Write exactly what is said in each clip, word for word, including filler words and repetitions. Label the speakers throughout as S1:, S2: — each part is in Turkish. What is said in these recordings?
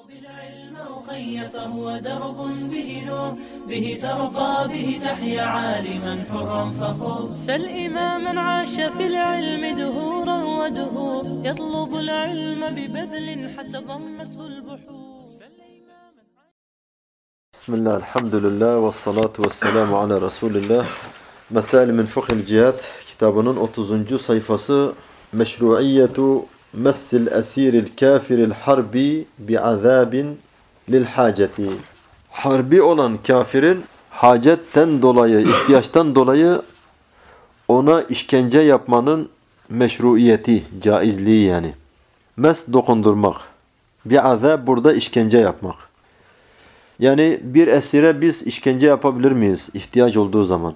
S1: بالعلم أخي فهو درب به نور به ترقى به تحيا عالما حرا فخور سل إماما عاش في العلم دهورا ودهور يطلب العلم ببذل حتى ضمته البحور.
S2: بسم الله الحمد لله والصلاة والسلام على رسول الله. Mesail min Fıkhil Cihad kitabının otuzuncu sayfası Meşru'iyetu messil esiril kafiril harbi bi'azabin lil haceti. Harbi olan kafirin hacetten dolayı, ihtiyaçtan dolayı ona işkence yapmanın meşruiyeti, caizliği yani. Mes dokundurmak. Bi'azab burada işkence yapmak. Yani bir esire biz işkence yapabilir miyiz ihtiyaç olduğu zaman?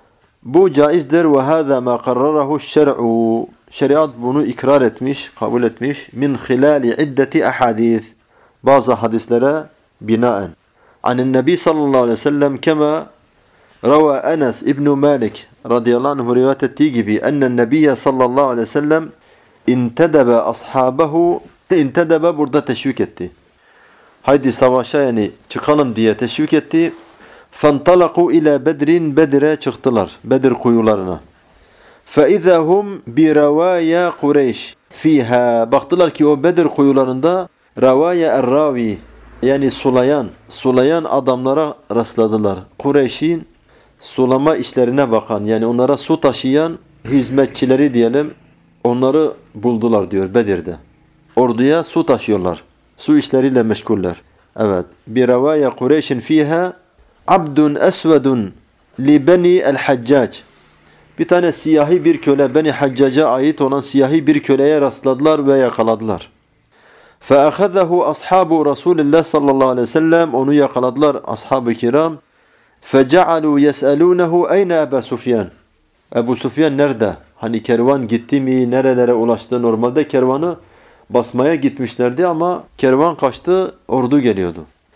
S2: Bu caizdir ve hâzâ mâ karrarahu şer'u. Şeriat bunu ikrar etmiş, kabul etmiş. Min khilali iddeti ahadith. Bazı hadislere binaen. Anin Nebi sallallahu aleyhi ve sellem kema rava Enes İbn Malik radıyallahu anh rivayet ettiği gibi ennen Nebiye sallallahu aleyhi ve sellem intedebe ashabehu. İntedebe burada teşvik etti. Haydi savaşa yani çıkalım diye teşvik etti. فَانْطَلَقُوا ila Bedrin Bedir'e çıktılar. Bedir kuyularına. فَاِذَا هُمْ بِرَوَايَا قُرَيْشِ fiha. Baktılar ki o Bedir kuyularında Ravaya er-Ravi yani sulayan, sulayan adamlara rastladılar. Kureyş'in sulama işlerine bakan yani onlara su taşıyan hizmetçileri diyelim onları buldular diyor Bedir'de. Orduya su taşıyorlar. Su işleriyle meşguller. Evet. بِرَوَايَا قُرَيْشٍ fiha Abdun esvedun li beni el-Haccac. Bir tane siyahi bir köle Beni Haccac'a ait olan siyahi bir köleye rastladılar ve yakaladılar. فَأَخَذَهُ أَصْحَابُ رَسُولِ اللّٰهِ sallallahu aleyhi ve sellem. Onu yakaladılar ashab-ı kiram. فَجَعَلُوا يَسْأَلُونَهُ اَيْنَ Ebu Sufyan. Ebu Sufyan nerede? Hani kervan gitti mi? Nerelere ulaştı? Normalde kervanı basmaya gitmişlerdi ama kervan kaçtı, ordu geliyordu.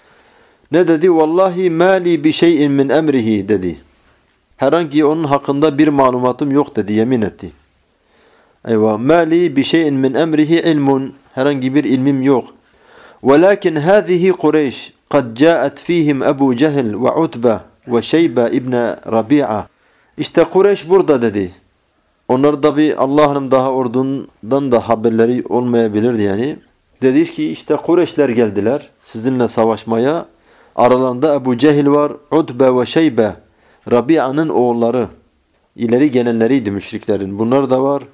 S2: Ne dedi? Vallahi mali bi şey'in min emrihi dedi. Herhangi onun hakkında bir malumatım yok dedi, yemin etti. Eyvah. Mali bi şey'in min emrihi ilmun. Herhangi bir ilmim yok. Velakin hâzihi Kureyş kad câet fîhim Ebu Cehil ve Utbe ve Şeybe İbni Rabi'a. İşte Kureyş burada dedi. Onlar da bir Allah'ın daha ordundan da haberleri olmayabilirdi yani. Dedi ki işte Kureyşler geldiler sizinle savaşmaya. Aralarında Ebu Cehil var, Utbe ve Şeybe, Rabia'nın oğulları, ileri gelenleriydi müşriklerin. Bunlar da var.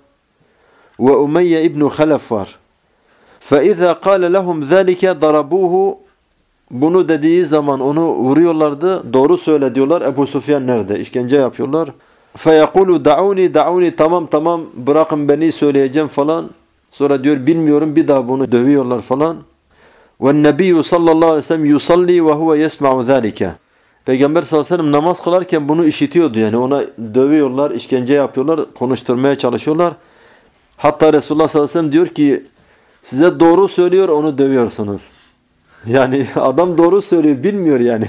S2: Ve Umeyye İbn Halef var. فَاِذَا قَالَ لَهُمْ ذَٰلِكَ ضَرَبُوهُ. Bunu dediği zaman onu vuruyorlardı. Doğru söyle diyorlar. Ebu Sufyan nerede? İşkence yapıyorlar. فَيَقُولُ دَعُونِ دَعُونِ Tamam tamam bırakın beni söyleyeceğim falan. Sonra diyor bilmiyorum bir daha bunu dövüyorlar falan. وَالنَّبِيُّ sallallahu aleyhi ve sellem yusalli وَهُوَ يَسْمَعُ ذَٰلِكَ. Peygamber sallallahu aleyhi ve sellem namaz kılarken bunu işitiyordu. Yani ona dövüyorlar, işkence yapıyorlar, konuşturmaya çalışıyorlar. Hatta Resulullah sallallahu aleyhi ve sellem diyor ki size doğru söylüyor onu dövüyorsunuz. Yani adam doğru söylüyor bilmiyor yani.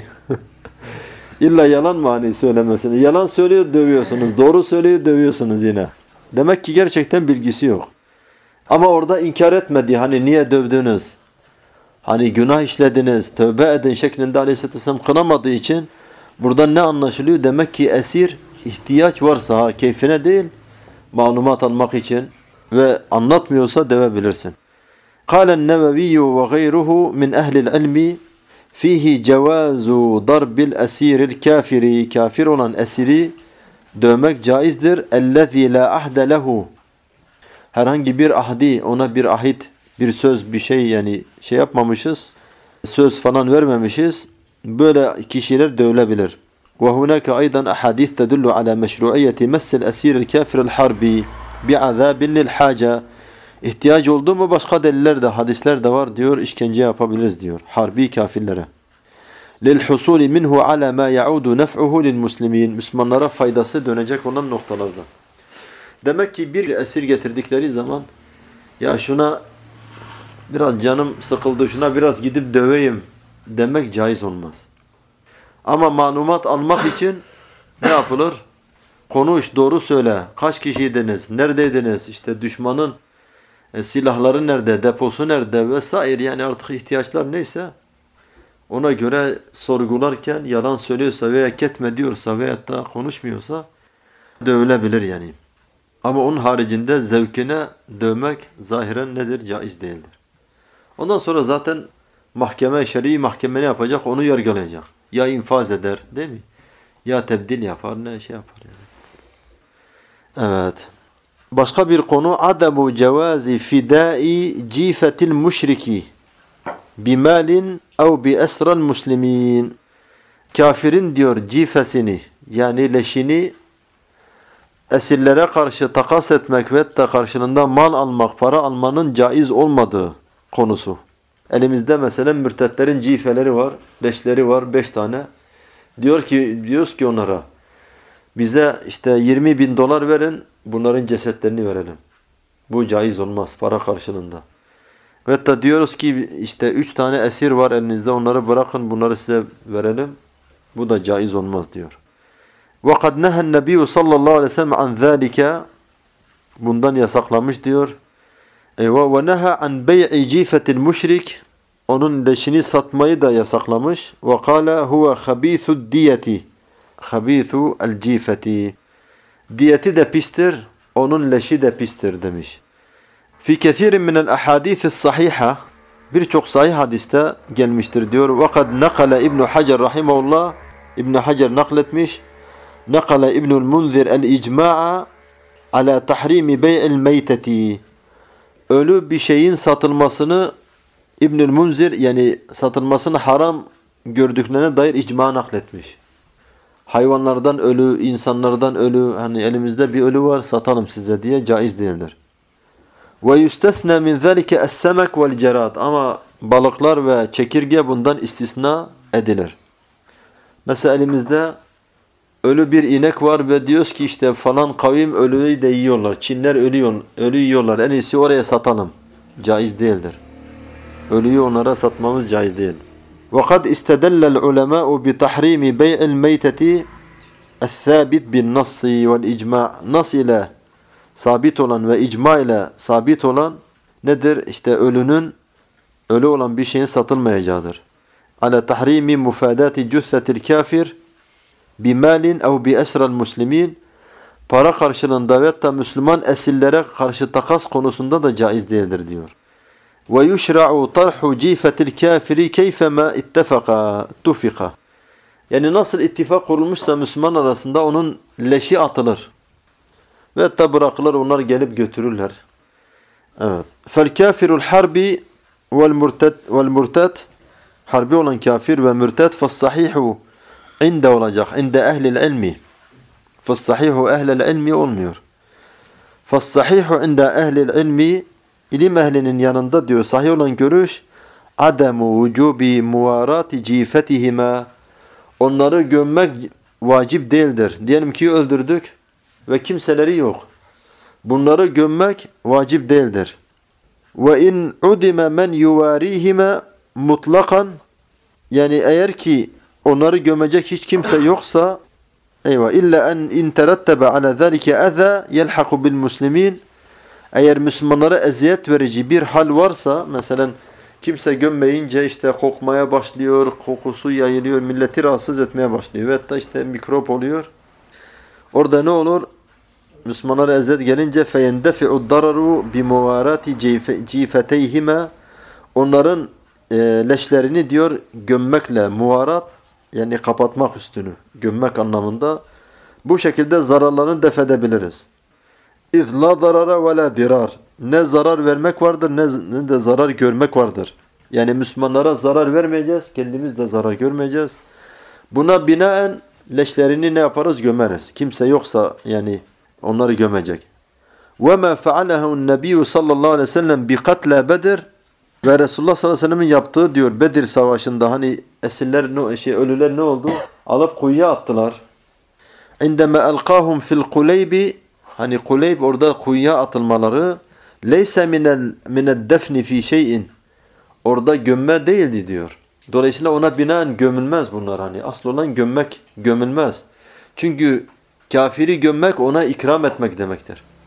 S2: İlla yalan mı hani söylemesini? Yalan söylüyor dövüyorsunuz, doğru söylüyor dövüyorsunuz yine. Demek ki gerçekten bilgisi yok. Ama orada inkar etmedi hani niye dövdünüz? Hani günah işlediniz, tövbe edin şeklinde aleyhisselatü vesselam kınamadığı için buradan ne anlaşılıyor? Demek ki esir ihtiyaç varsa ha keyfine değil malumat almak için ve anlatmıyorsa dövebilirsin. قال النووي وغيره من أهل العلم فيه جواز ضرب الأسير الكافر. Kafir olan esiri dövmek caizdir. الذي لا ahde lehu. Herhangi bir ahdi ona bir ahit bir söz bir şey yani şey yapmamışız. Söz falan vermemişiz. Böyle kişiler dövülebilir. Ve hunaka aydan ahadith tedullu ala meşruiyeti messil esiril kafiril harbi bi'azabin lil haca. İhtiyaç oldu mu başka deliller de hadisler de var diyor işkence yapabiliriz diyor harbi kafirlere. Lil husuli minhu ala ma yaudu nef'uhu lil muslimin. Müslümanlara faydası dönecek olan noktalarda. Demek ki bir esir getirdikleri zaman ya şuna biraz canım sıkıldı, şuna biraz gidip döveyim demek caiz olmaz. Ama malumat almak için ne yapılır? Konuş, doğru söyle. Kaç kişiydiniz? Neredeydiniz? İşte düşmanın E, silahları nerede, deposu nerede vesaire, yani artık ihtiyaçlar neyse ona göre sorgularken yalan söylüyorsa veya ketme diyorsa veya da konuşmuyorsa dövülebilir yani. Ama onun haricinde zevkine dövmek zahiren nedir? Caiz değildir. Ondan sonra zaten mahkeme, şer'i mahkeme ne yapacak? Onu yargılayacak. Ya infaz eder, değil mi? Ya tebdil yapar, ne şey yapar yani. Evet. Başka bir konu, adabu cevazi fidai cifetil müşriki bimalin ev bi esral muslimin. Kafirin diyor cifesini, yani leşini esirlere karşı takas etmek ve hatta karşılığında mal almak, para almanın caiz olmadığı konusu. Elimizde mesela mürtetlerin cifeleri var, leşleri var, beş tane. Diyor ki, diyoruz ki onlara, bize işte yirmi bin dolar verin, bunların cesetlerini verelim. Bu caiz olmaz para karşılığında. Ve hatta diyoruz ki işte üç tane esir var elinizde, onları bırakın, bunları size verelim. Bu da caiz olmaz diyor. وَقَدْ نَهَا النَّبِيُّ sallallahu aleyhi ve sellem عَنْ ذَٰلِكَ. Bundan yasaklamış diyor. وَنَهَا عَنْ بَيْعِ جِيفَةِ الْمُشْرِكِ. Onun leşini satmayı da yasaklamış. وَقَالَ هُوَ خَب۪يثُ الدِّيَةِ خَب۪يثُ الْجِيفَةِ. Diyeti de pistir, onun leşi de pistir demiş. Fi kethirin minel ahadithis sahiha, birçok sahih hadiste gelmiştir diyor. وَقَدْ نَقَلَ İbn Hacer rahimahullah, İbn Hacer nakletmiş. نَقَلَ İbnül Munzir el-icma'a ala tahrimi bey'il meyteti. Ölü bir şeyin satılmasını İbnül Munzir, yani satılmasını haram gördüklerine dair icma nakletmiş. Hayvanlardan ölü, insanlardan ölü, hani elimizde bir ölü var satalım size diye caiz değildir. Ve yustesna min zalike es-semek vel cerad. Ama balıklar ve çekirge bundan istisna edilir. Mesela elimizde ölü bir inek var ve diyoruz ki işte falan kavim ölüyü de yiyorlar. Çinler ölüyor, ölü yiyorlar. En iyisi oraya satalım. Caiz değildir. Ölüyü onlara satmamız caiz değil. وَقَدْ اِسْتَدَلَّ الْعُلَمَاءُ بِتَحْرِيمِ بَيْعِ الْمَيْتَةِ الثَّابِتِ بِالنَّصِّ وَالْاِجْمَاعِ. Nas ile sabit olan ve icma ile sabit olan nedir? İşte ölünün, ölü olan bir şeyin satılmayacağıdır. عَلَى تَحْرِيمِ مُفَادَاتِ جُثَّةِ الْكَافِرِ بِمَالٍ اَوْ بِأَسْرَ الْمُسْلِمِينَ. Para karşılığında ve hatta Müslüman esirlere karşı takas konusunda da caiz değildir diyor. وَيُشْرَعُ طَرْحُ جِيفَةِ الْكَافِرِ كَيْفَمَا اِتَّفَقَ تُفِقَ. Yani nasıl ittifak kurulmuşsa Müslüman arasında onun leşi atılır. Ve hatta bırakılır, onlar gelip götürürler. Evet. فَالْكَافِرُ الْحَرْبِ وَالْمُرْتَدْ. Harbi olan kafir ve mürted فَالصَّحِيحُ inde olacak. İnde ehlil ilmi. فَالصَّحِيحُ ehlil ilmi olmuyor. فَالصَّحِيحُ inde ehlil ilmi. İlim ehlinin yanında diyor sahih olan görüş, ademu vücubi muvarati cifetihima. Onları gömmek vacip değildir. Diyelim ki öldürdük ve kimseleri yok. Bunları gömmek vacip değildir. Ve in udima men yuvarihima mutlakan. Yani eğer ki onları gömecek hiç kimse yoksa, eyvah, illa en in terattebe ala zalike aza yelhaku bil muslimin. Eğer Müslümanlara eziyet verici bir hal varsa, mesela kimse gömmeyince işte kokmaya başlıyor, kokusu yayılıyor, milleti rahatsız etmeye başlıyor. Ve hatta işte mikrop oluyor. Orada ne olur? Müslümanlara eziyet gelince فَيَنْدَفِعُ الضَّرَرُ بِمُوَارَاتِ cifeteyhime. Onların e, leşlerini diyor gömmekle, muvarat yani kapatmak üstünü, gömmek anlamında. Bu şekilde zararlarını def edebiliriz. اِذْ لَا ضَرَرَ وَلَا dirar. Ne zarar vermek vardır ne, ne de zarar görmek vardır. Yani Müslümanlara zarar vermeyeceğiz, kendimiz de zarar görmeyeceğiz. Buna binaen leşlerini ne yaparız? Gömeriz. Kimse yoksa yani onları gömecek. وَمَا فَعَلَهُ النَّبِيُّ sallallahu aleyhi ve sellem بِقَتْلَ Bedir. Ve Resulullah sallallahu aleyhi ve sellem'in yaptığı diyor Bedir Savaşı'nda hani esirler, şey, ölüler ne oldu? Alıp kuyuya attılar. عِنْدَمَا أَلْقَاهُمْ فِي الْقُلَيْبِ. Hani Kuleyb orada kuyuya atılmaları leyse minel mined defni fi şeyin. Orada gömme değildi diyor. Dolayısıyla ona binaen gömülmez bunlar, hani asıl olan gömmek gömülmez. Çünkü kafiri gömmek ona ikram etmek demektir.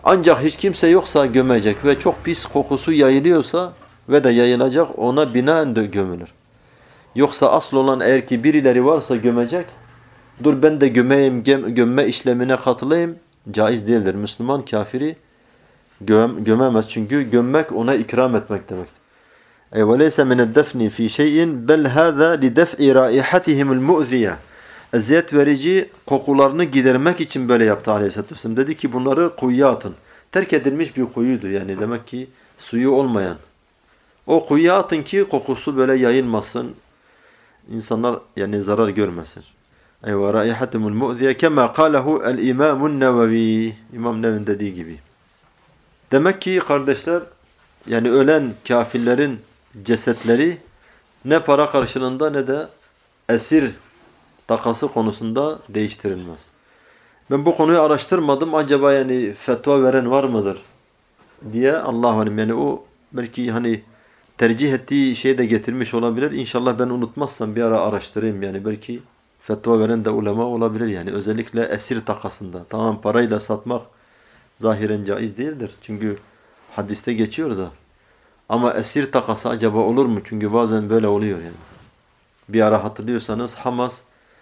S2: Ancak hiç kimse yoksa gömecek ve çok pis kokusu yayılıyorsa ve de yayılacak, ona binaen de gömülür. Yoksa asıl olan eğer ki birileri varsa gömecek, dur ben de gömeyim, gömme işlemine katılayım, caiz değildir. Müslüman kafiri göm, gömemez çünkü gömmek ona ikram etmek demektir. وَلَيْسَ مِنَ الدَّفْنِ فِي شَيْءٍ بَلْ هَذَا لِدَفْءِ رَائِحَتِهِمُ الْمُؤْذِيَةِ Eziyet verici kokularını gidermek için böyle yaptı Aleyhisselatü Vesselam. Dedi ki bunları kuyuya atın. Terk edilmiş bir kuyuydu yani, demek ki suyu olmayan. O kuyuya atın ki kokusu böyle yayılmasın. İnsanlar yani zarar görmesin. Eyvâ râihatumul mu'ziye kemâ kâlehu el-imâmun nevevi. İmam Nevevi'nin dediği gibi. Demek ki kardeşler, yani ölen kafirlerin cesetleri ne para karşılığında ne de esir takası konusunda değiştirilmez. Ben bu konuyu araştırmadım. Acaba yani fetva veren var mıdır diye, Allah'ım alim. Yani o belki hani tercih ettiği şeyi de getirmiş olabilir. İnşallah ben unutmazsam bir ara araştırayım. Yani belki fetva veren de ulema olabilir yani. Özellikle esir takasında. Tamam, parayla satmak zahiren caiz değildir. Çünkü hadiste geçiyor da. Ama esir takası acaba olur mu? Çünkü bazen böyle oluyor yani. Bir ara hatırlıyorsanız Hamas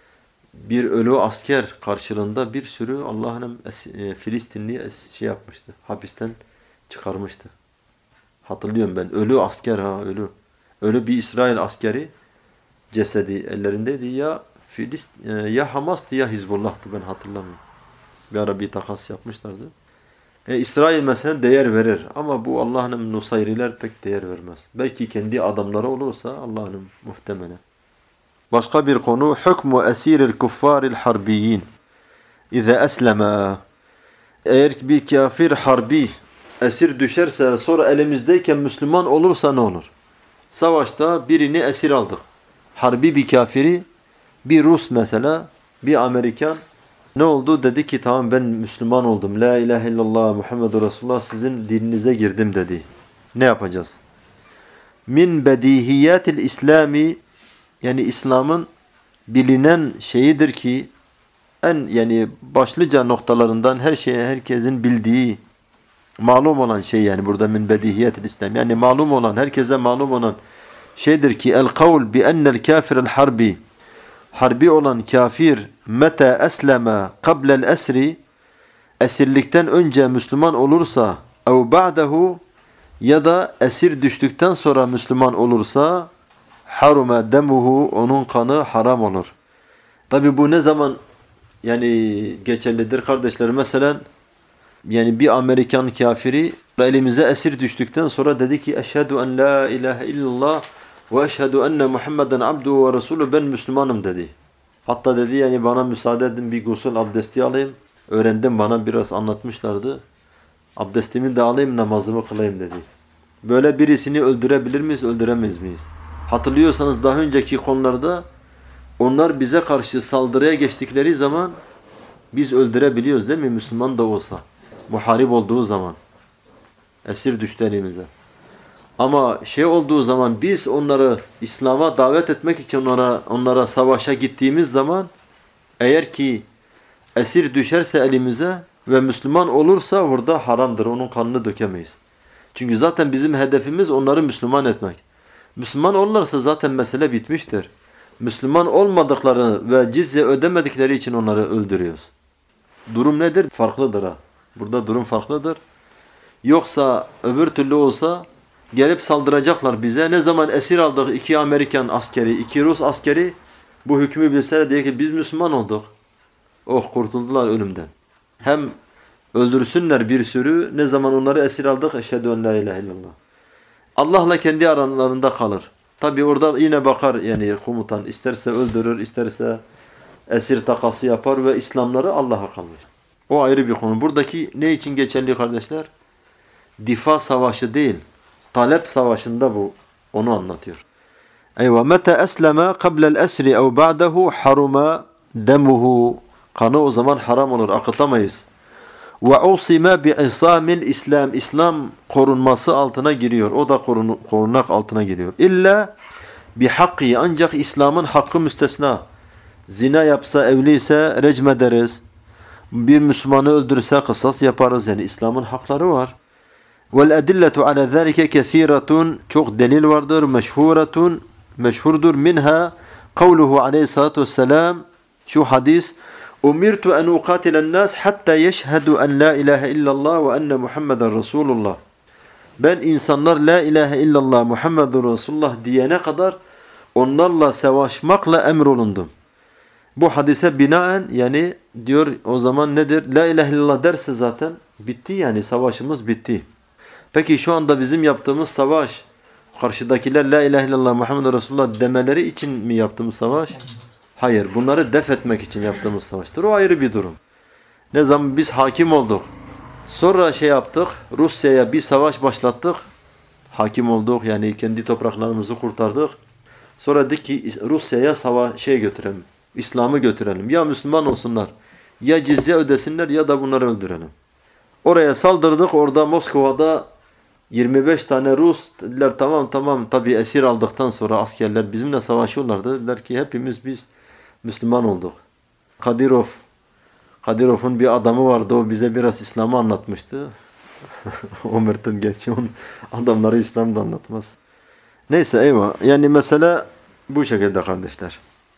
S2: bir ölü asker karşılığında bir sürü Allah'ın Filistinli şey yapmıştı. Hapisten çıkarmıştı. Hatırlıyorum ben. Ölü asker ha ölü. Ölü bir İsrail askeri cesedi ellerindeydi. Ya Filist ya Hamas'tı ya Hizbullah'tı, ben hatırlamıyorum. Bir ara bir takas yapmışlardı. E, İsrail mesela değer verir ama bu Allah'ın Nusayriler pek değer vermez. Belki kendi adamları olursa Allah'ın muhtemelen. Başka bir konu, hükmü esiril kuffaril harbiyin İze esleme. Eğer bir kafir harbi esir düşerse, sonra elimizdeyken Müslüman olursa ne olur? Savaşta birini esir aldık. Harbi bir kafiri, bir Rus mesela, bir Amerikan. Ne oldu? Dedi ki tamam ben Müslüman oldum. La ilahe illallah Muhammedur Resulullah, sizin dininize girdim dedi. Ne yapacağız? Min bedihiyatil İslami, yani İslam'ın bilinen şeyidir ki en yani başlıca noktalarından her şeye herkesin bildiği, malum olan şey yani burada min bedihiyatil İslam. Yani malum olan, herkese malum olan şeydir ki el kavl bi ennel kafirel harbi, harbi olan kafir meta esleme qablel esri, esirlikten önce Müslüman olursa ev ba'dehu, ya da esir düştükten sonra Müslüman olursa harume demuhu, onun kanı haram olur. Tabi bu ne zaman yani geçerlidir kardeşler? Mesela yani bir Amerikan kafiri elimize esir düştükten sonra dedi ki eşhedü en la ilahe illallah ve eşhedü enne Muhammeden abduhu ve resulü, ben Müslümanım dedi. Hatta dedi yani bana müsaade edin bir gusül abdesti alayım. Öğrendim, bana biraz anlatmışlardı. Abdestimi de alayım, namazımı kılayım dedi. Böyle birisini öldürebilir miyiz, öldüremez miyiz? Hatırlıyorsanız daha önceki konularda onlar bize karşı saldırıya geçtikleri zaman biz öldürebiliyoruz değil mi? Müslüman da olsa. Muharip olduğu zaman. Esir düştü elimize. Ama şey olduğu zaman, biz onları İslam'a davet etmek için onlara, onlara savaşa gittiğimiz zaman, eğer ki esir düşerse elimize ve Müslüman olursa burada haramdır. Onun kanını dökemeyiz. Çünkü zaten bizim hedefimiz onları Müslüman etmek. Müslüman olurlarsa zaten mesele bitmiştir. Müslüman olmadıkları ve cizye ödemedikleri için onları öldürüyoruz. Durum nedir? Farklıdır ha. Burada durum farklıdır. Yoksa öbür türlü olsa gelip saldıracaklar bize. Ne zaman esir aldık iki Amerikan askeri, iki Rus askeri, bu hükmü bilseler diye ki biz Müslüman olduk. Oh, kurtuldular ölümden. Hem öldürsünler bir sürü, ne zaman onları esir aldık eşhedü en la ilahe illallah. Allah'la kendi aralarında kalır. Tabi orada yine bakar yani komutan, isterse öldürür, isterse esir takası yapar ve İslamları Allah'a kalır. O ayrı bir konu. Buradaki ne için geçerli kardeşler? Difa savaşı değil, talep savaşında bu. Onu anlatıyor. Eyvah, meta esleme qablel esri ev ba'dehu haruma demuhu. Kanı o zaman haram olur, akıtamayız. Ve usime bi'isamil İslam. İslam korunması altına giriyor. O da korun, korunak altına giriyor. İlla bihakki, ancak İslam'ın hakkı müstesna. Zina yapsa, evliyse recm ederiz. Bir Müslümanı öldürürse kısas yaparız. Yani İslam'ın hakları var. وَالْاَدِلَّةُ عَلَى ذَٰلِكَ كَثِيرَةٌ Çok delil vardır. Meşhuratun Meşhurdur. Minha kavluhu aleyhissalatu vesselam Şu hadis Umirtu en uqatilen nas hatta yeşhedü en la ilahe illallah ve enne Muhammeden Resulullah. Ben insanlar la ilahe illallah Muhammedun Resulullah diyene kadar onlarla savaşmakla emrolundum. Bu hadise binaen yani diyor o zaman nedir? La ilahe illallah derse zaten bitti yani savaşımız bitti. Peki şu anda bizim yaptığımız savaş karşıdakiler la ilahe illallah Muhammed Resulullah demeleri için mi yaptığımız savaş? Hayır. Bunları def etmek için yaptığımız savaştır. O ayrı bir durum. Ne zaman biz hakim olduk. Sonra şey yaptık. Rusya'ya bir savaş başlattık. Hakim olduk. Yani kendi topraklarımızı kurtardık. Sonra dedik ki Rusya'ya savaş şey götürelim. İslam'ı götürelim. Ya Müslüman olsunlar. Ya cizye ödesinler ya da bunları öldürelim. Oraya saldırdık. Orada Moskova'da yirmi beş tane Rus dediler tamam tamam tabi esir aldıktan sonra askerler bizimle savaşıyorlardı. Dediler ki hepimiz biz Müslüman olduk. Kadirov Kadirov'un bir adamı vardı. O bize biraz İslam'ı anlatmıştı. O Mert'in gerçi onun adamları İslam'da anlatmaz. Neyse eyvah. Yani mesela bu şekilde kardeşler.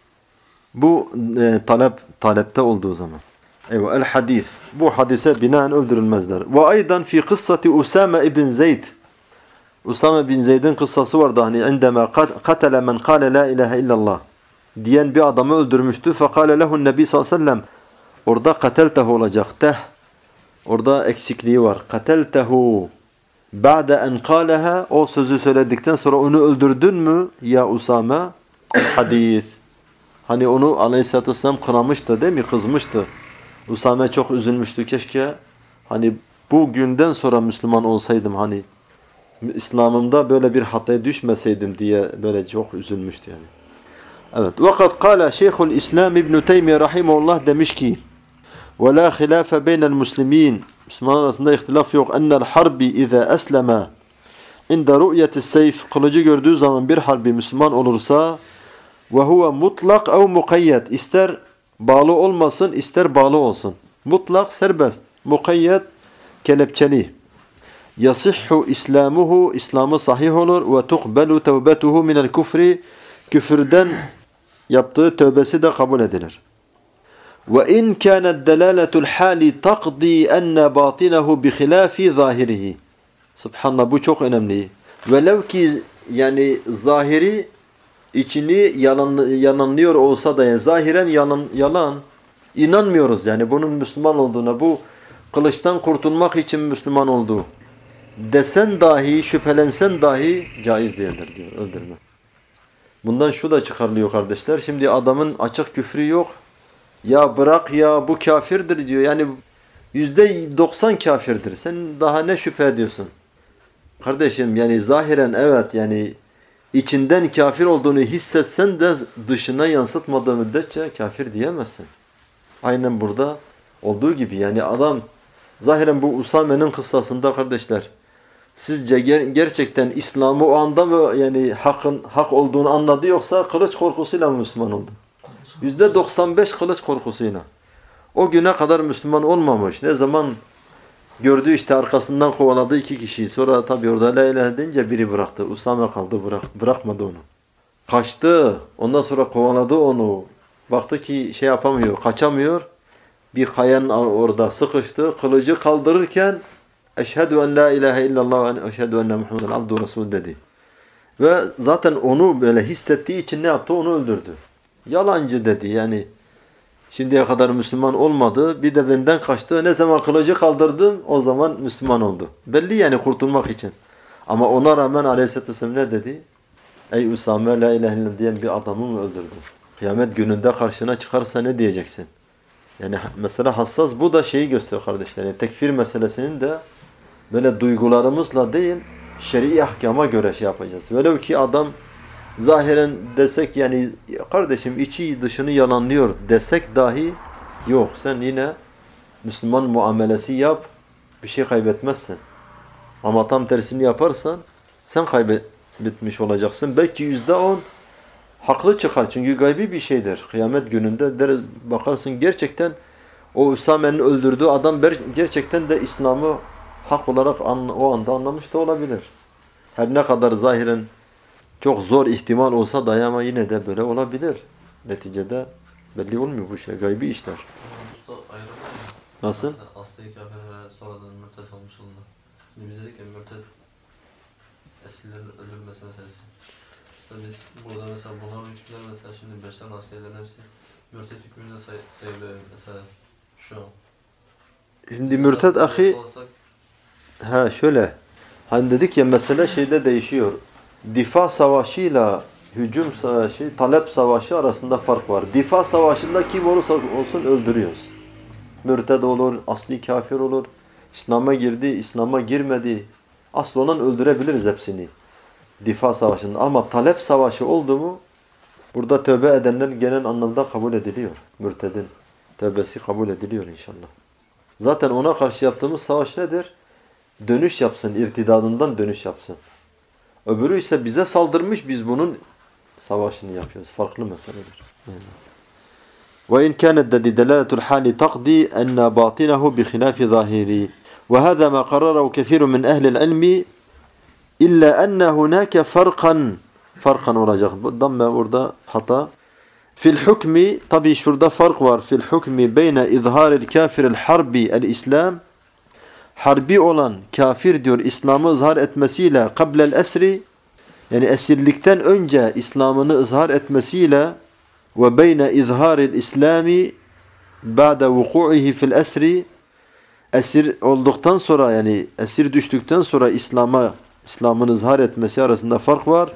S2: Bu e, talep talepte olduğu zaman. Eyvah. El hadis. Bu hadise binaen öldürülmezler. Ve aydan fi kıssati Usame ibn Zeyd. Usame bin Zeyd'in kıssası vardı. Hani indeme katele men kâle la ilahe illallah diyen bir adamı öldürmüştü. Fekâle lehun nebi sallallahu aleyhi ve sellem. Orada kateltehu olacak. Teh. Orada eksikliği var. Kateltehu. Ba'de en kâleha. O sözü söyledikten sonra onu öldürdün mü? Ya Usame. Hadis. Hani onu aleyhissalatü vesselam kınamıştı değil mi? Kızmıştı. Usame çok üzülmüştü. Keşke hani bu günden sonra Müslüman olsaydım hani İslam'ımda böyle bir hataya düşmeseydim diye böyle çok üzülmüştü yani. Evet. Vakat kâle Şeyhül İslam İbn Teymiye rahimehullah demiş ki: "Ve la hilafe beynel muslimin." Müslümanlar arasında ihtilaf yok. Ennel harbi iza esleme inde ru'yetis seyf. Kılıcı gördüğü zaman bir harbi Müslüman olursa ve huve mutlak ev mukayyet. İster bağlı olmasın, ister bağlı olsun. Mutlak serbest. Mukayyet kelepçeli. Yasihhu islamuhu. İslamı sahih olur. Ve tuqbelu tevbetuhu minel kufri. Küfürden yaptığı tövbesi de kabul edilir. Ve in kânet delâletul hâli taqdi enne bâtinehu bi khilâfi zâhirihi. Subhanallah, bu çok önemli. Velev ki yani zahiri içini yalan, yalanlıyor olsa da yani zahiren yalan, yalan inanmıyoruz yani bunun Müslüman olduğuna, bu kılıçtan kurtulmak için Müslüman olduğu desen dahi, şüphelensen dahi caiz değildir diyor öldürme. Bundan şu da çıkarılıyor kardeşler. Şimdi adamın açık küfrü yok. Ya bırak ya bu kafirdir diyor. Yani yüzde doksan kafirdir. Sen daha ne şüphe ediyorsun? Kardeşim yani zahiren evet yani içinden kafir olduğunu hissetsen de dışına yansıtmadığı müddetçe kafir diyemezsin. Aynen burada olduğu gibi yani adam zahiren bu Usame'nin kıssasında kardeşler sizce ger gerçekten İslam'ı o anda mı yani hakkın hak olduğunu anladı yoksa kılıç korkusuyla mı Müslüman oldu? yüzde doksan beş kılıç korkusuyla. O güne kadar Müslüman olmamış. Ne zaman gördü işte arkasından kovaladı iki kişiyi. Sonra tabi orada la ilahe deyince biri bıraktı. Usame kaldı, bırak, bırakmadı onu. Kaçtı. Ondan sonra kovaladı onu. Baktı ki şey yapamıyor, kaçamıyor. Bir kayanın orada sıkıştı. Kılıcı kaldırırken eşhedü en la ilahe illallah ve eşhedü enne Muhammeden abdu resul dedi. Ve zaten onu böyle hissettiği için ne yaptı? Onu öldürdü. Yalancı dedi yani. Şimdiye kadar Müslüman olmadı. Bir de benden kaçtı. Ne zaman kılıcı kaldırdım o zaman Müslüman oldu. Belli yani kurtulmak için. Ama ona rağmen Aleyhisselatü Vesselam ne dedi? Ey Usame la ilahe illallah diyen bir adamı mı öldürdün? Kıyamet gününde karşına çıkarsa ne diyeceksin? Yani mesela hassas bu da şeyi gösteriyor kardeşler. Yani tekfir meselesinin de böyle duygularımızla değil şer'i ahkama göre şey yapacağız. Velev ki adam zahiren desek yani kardeşim içi dışını yalanlıyor desek dahi yok. Sen yine Müslüman muamelesi yap, bir şey kaybetmezsin. Ama tam tersini yaparsan sen kaybetmiş olacaksın. Belki yüzde on haklı çıkar çünkü gaybi bir şeydir. Kıyamet gününde der, bakarsın gerçekten O Üsame'nin öldürdüğü adam gerçekten de İslam'ı hak olarak o anda anlamış da olabilir. Her ne kadar zahiren çok zor ihtimal olsa da ama yine de böyle olabilir. Neticede belli olmuyor bu şey. Gaybi işler.
S3: Usta ayrı mı?
S2: Nasıl?
S3: Aslı kafir ve sonradan mürtet olmuş oldu. Şimdi biz dedik ya mürtet esirlerin öldürülmesi meselesi. Mesela biz burada mesela bunların hükümleri mesela şimdi beşten askerlerin hepsi mürtet hükmünde say sayılıyor mesela şu an.
S2: Şimdi mürtet ahi ha şöyle hani dedik ya mesele şeyde değişiyor. Difa savaşıyla hücum savaşı, talep savaşı arasında fark var. Difa savaşında kim olursa olsun öldürüyoruz. Mürted olur, asli kafir olur. İslam'a girdi, İslam'a girmedi. Asıl olan öldürebiliriz hepsini. Difa savaşında. Ama talep savaşı oldu mu burada tövbe edenler genel anlamda kabul ediliyor. Mürtedin tövbesi kabul ediliyor inşallah. Zaten ona karşı yaptığımız savaş nedir? Dönüş yapsın, irtidadından dönüş yapsın. Öbürü ise bize saldırmış, biz bunun savaşını yapıyoruz. Farklı meseledir. وإن كانت دلالة الحال تقضي أن باطنه بخلاف ظاهره وهذا ما قرره كثير من أهل العلم إلا أن هناك فرقا فرقا olacak. Damme orada hata. في الحكم tabi şurada fark var. في الحكم بين إظهار الكافر الحربي الإسلام harbi olan kafir diyor İslam'ı ızhar etmesiyle kablel esri yani esirlikten önce İslam'ını ızhar etmesiyle ve beyne izharil İslami ba'de vuku'ihi fil esri esir olduktan sonra yani esir düştükten sonra İslam'a İslam'ını ızhar etmesi arasında fark var.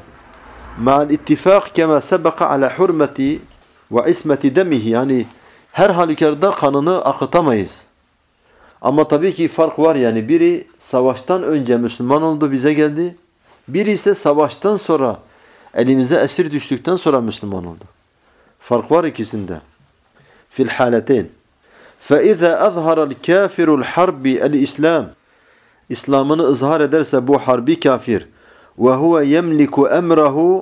S2: Ma'al ittifak kema sebeka ala hurmeti ve ismeti demihi yani her halükarda kanını akıtamayız. Ama tabii ki fark var yani biri savaştan önce Müslüman oldu bize geldi. Biri ise savaştan sonra elimize esir düştükten sonra Müslüman oldu. Fark var ikisinde. Fil haleteyn. فَاِذَا أَظْهَرَ الْكَافِرُ الْحَرْبِ الْإِسْلَامِ İslam'ını ızhar ederse bu harbi kafir وَهُوَ يَمْلِكُ اَمْرَهُ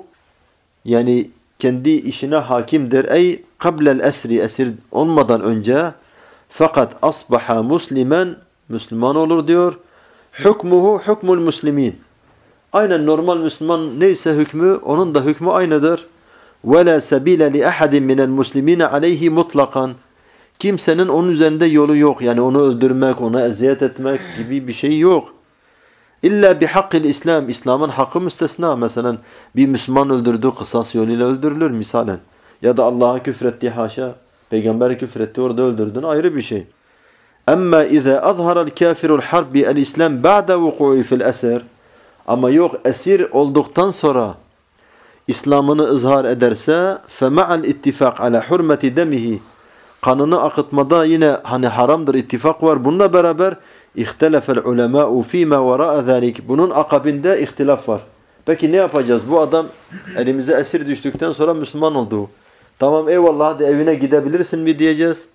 S2: yani kendi işine hakimdir. Ey قَبْلَ الْأَسْرِ esir olmadan önce fakat asbaha muslimen Müslüman olur diyor. Hukmuhu hukmul muslimin. Aynen normal Müslüman neyse hükmü onun da hükmü aynıdır. Ve la sabile li ahadin minel muslimin aleyhi mutlakan. Kimsenin onun üzerinde yolu yok. Yani onu öldürmek, ona eziyet etmek gibi bir şey yok. İlla bihakkil İslam. İslam'ın hakkı müstesna. Mesela bir Müslüman öldürdüğü kısas yoluyla öldürülür misalen. Ya da Allah'a küfretti haşa. Peygamber küfretti orada öldürdün ayrı bir şey. Amma iza azhara el-kafirul harbi el-islam ba'da vuku'i fil esir. Ama yok esir olduktan sonra İslam'ını ızhar ederse fe ma'al ittifak ala hurmeti demihi. Kanını akıtmada yine hani haramdır ittifak var. Bununla beraber ihtelefel ulema'u fîmâ vera'a zâlik. Bunun akabinde ihtilaf var. Peki ne yapacağız? Bu adam elimize esir düştükten sonra Müslüman oldu. Tamam eyvallah hadi evine gidebilirsin mi diyeceğiz.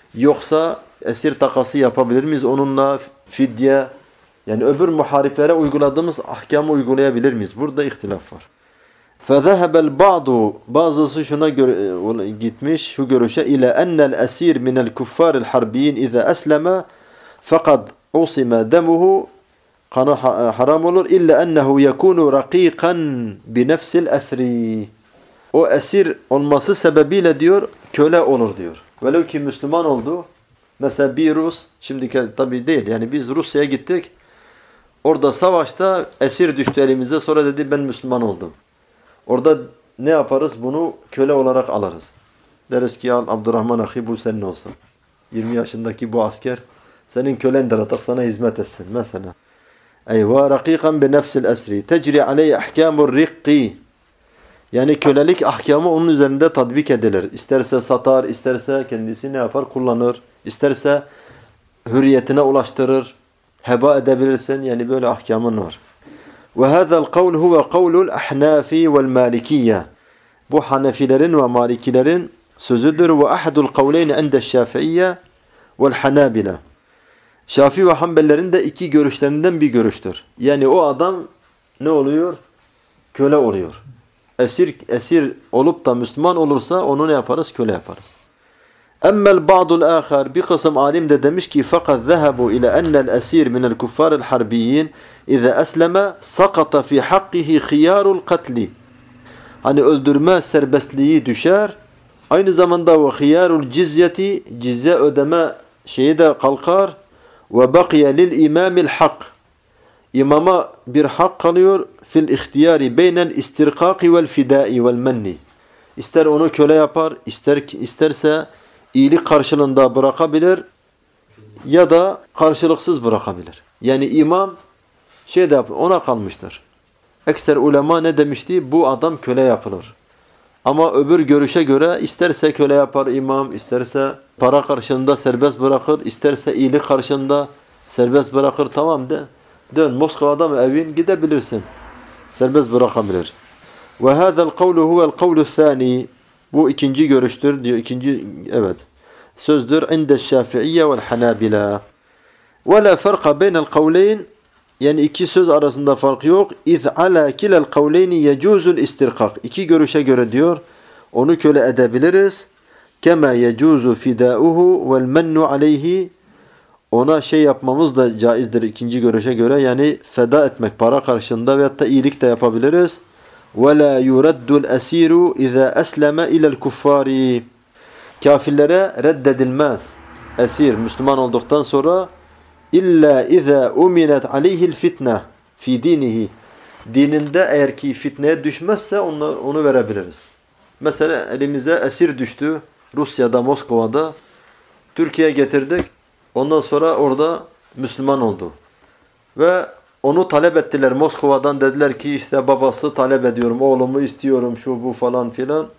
S2: Yoksa esir takası yapabilir miyiz onunla fidye yani öbür muhariplere uyguladığımız ahkamı uygulayabilir miyiz? Burada ihtilaf var. فَذَهَبَ الْبَعْضُ bazısı şuna göre, gitmiş şu görüşe ile ennel esir minel kuffar harbiyin iza aslama fakat usima demuhu kanı haram olur illa ennehu yekunu raqiqan bi nefsil esri. O esir olması sebebiyle diyor köle olur diyor. Velev ki Müslüman oldu. Mesela bir Rus, şimdi tabii değil yani biz Rusya'ya gittik. Orada savaşta esir düştü elimize sonra dedi ben Müslüman oldum. Orada ne yaparız? Bunu köle olarak alırız. Deriz ki al Abdurrahman ahi bu senin olsun. yirmi yaşındaki bu asker senin kölendir artık sana hizmet etsin mesela. Eyvah rakikan bi nefsil esri tecri aleyhi ahkamur riqqi. Yani kölelik ahkamı onun üzerinde tatbik edilir. İsterse satar, isterse kendisi ne yapar? Kullanır. İsterse hürriyetine ulaştırır. Heba edebilirsin. Yani böyle ahkamın var. وَهَذَا الْقَوْلُ هُوَ قَوْلُ الْأَحْنَافِ وَالْمَالِكِيَّةِ Bu Hanefilerin ve Malikilerin sözüdür. وَأَحَدُ الْقَوْلَيْنِ عِنْدَ الشَّافِعِيَّةِ وَالْحَنَابِلَةِ Şafii ve Hanbelilerin de iki görüşlerinden bir görüştür. Yani o adam ne oluyor? Köle oluyor. Esir esir olup da Müslüman olursa onu ne yaparız? Köle yaparız. Emmel ba'dul âkhar, bir kısım alim de demiş ki fakat zehebu ile ennel esir minel kuffaril harbiyyin ize esleme sakata fi hakkihi khiyarul katli. Hani öldürme serbestliği düşer. Aynı zamanda ve khiyarul cizyeti, cizye ödeme şeyi de kalkar. Ve bakiye lil imamil hak. İmama bir hak kalıyor fil ihtiyari beynel istirkaki vel fidai vel menni. İster onu köle yapar, ister isterse iyilik karşılığında bırakabilir ya da karşılıksız bırakabilir. Yani imam şey de yapar, ona kalmıştır. Ekser ulema ne demişti? Bu adam köle yapılır. Ama öbür görüşe göre isterse köle yapar imam, isterse para karşılığında serbest bırakır, isterse iyilik karşılığında serbest bırakır. Tamam de. Dön Moskova'da mı evin gidebilirsin. Serbest bırakabilir. Ve hâzel kavlu huvel kavlu thâni. Bu ikinci görüştür diyor. İkinci evet. Sözdür inde Şafi'iyye vel Hanabila. Ve la farka beynel kavleyn. Yani iki söz arasında fark yok. İz ala kilel kavleyni yecuzul istirkak. İki görüşe göre diyor. Onu köle edebiliriz. Kema yecuzu fidauhu vel mennu aleyhi. Ona şey yapmamız da caizdir ikinci görüşe göre. Yani feda etmek para karşılığında veyahut da iyilik de yapabiliriz. وَلَا يُرَدُّ الْأَسِيرُ اِذَا أَسْلَمَ اِلَى الْكُفَّارِ. Kafirlere reddedilmez. Esir Müslüman olduktan sonra illa iza uminat aleyhi'l fitne fi dinihi. Dininde eğer ki fitneye düşmezse onu, onu verebiliriz. Mesela elimize esir düştü Rusya'da, Moskova'da. Türkiye'ye getirdik. Ondan sonra orada Müslüman oldu. Ve onu talep ettiler Moskova'dan, dediler ki işte babası talep ediyorum, oğlumu istiyorum, şu bu falan filan.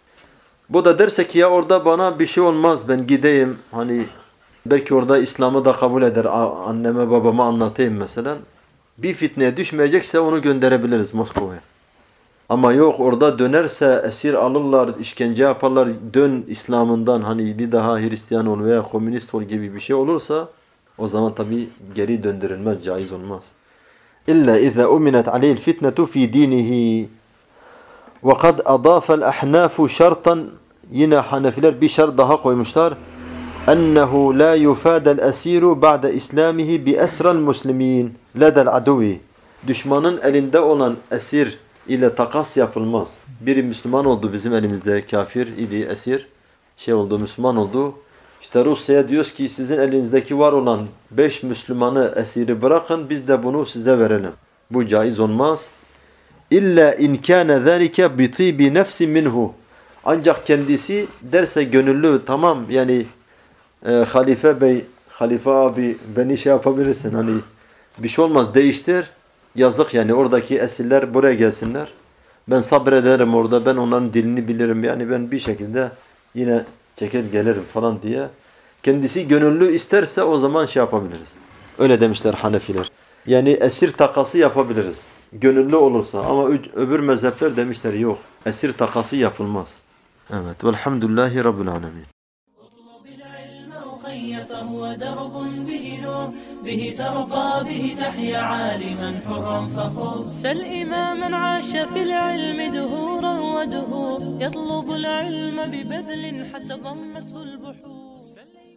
S2: Bu da derse ki ya orada bana bir şey olmaz, ben gideyim, hani belki orada İslam'ı da kabul eder, anneme babama anlatayım mesela. Bir fitneye düşmeyecekse onu gönderebiliriz Moskova'ya. Ama yok orada dönerse esir alırlar, işkence yaparlar, dön İslam'ından hani bir daha Hristiyan ol veya komünist ol gibi bir şey olursa o zaman tabi geri döndürülmez, caiz olmaz. İlla iza uminat aleyhi'l fitnetu fi dinihi. Ve kad adafa'l ahnafu şartan, yine Hanefiler bir şart daha koymuşlar. Ennehu la yufada'l esiru ba'de islamihi bi esra'l muslimin lada'l aduvi. Düşmanın elinde olan esir ile takas yapılmaz. Biri Müslüman oldu, bizim elimizde kafir idi, esir şey oldu, Müslüman oldu. İşte Rusya'ya diyoruz ki sizin elinizdeki var olan beş Müslümanı, esiri bırakın, biz de bunu size verelim. Bu caiz olmaz. İlla in kana zalika bi tibi nefsi minhu. Ancak kendisi derse gönüllü, tamam yani e, halife bey, halife abi beni şey yapabilirsin, hani bir şey olmaz, değiştir. Yazık yani, oradaki esirler buraya gelsinler. Ben sabrederim orada, ben onların dilini bilirim, yani ben bir şekilde yine çeker gelirim falan diye. Kendisi gönüllü isterse o zaman şey yapabiliriz. Öyle demişler Hanefiler. Yani esir takası yapabiliriz. Gönüllü olursa, ama öbür mezhepler demişler yok. Esir takası yapılmaz. Evet. Velhamdülillahi Rabbil alemin.
S1: فهو درب به نور به ترقى به تحيا عالما حرا فخور سل إماما عاش في العلم دهورا ودهور يطلب العلم ببذل حتى ضمته البحور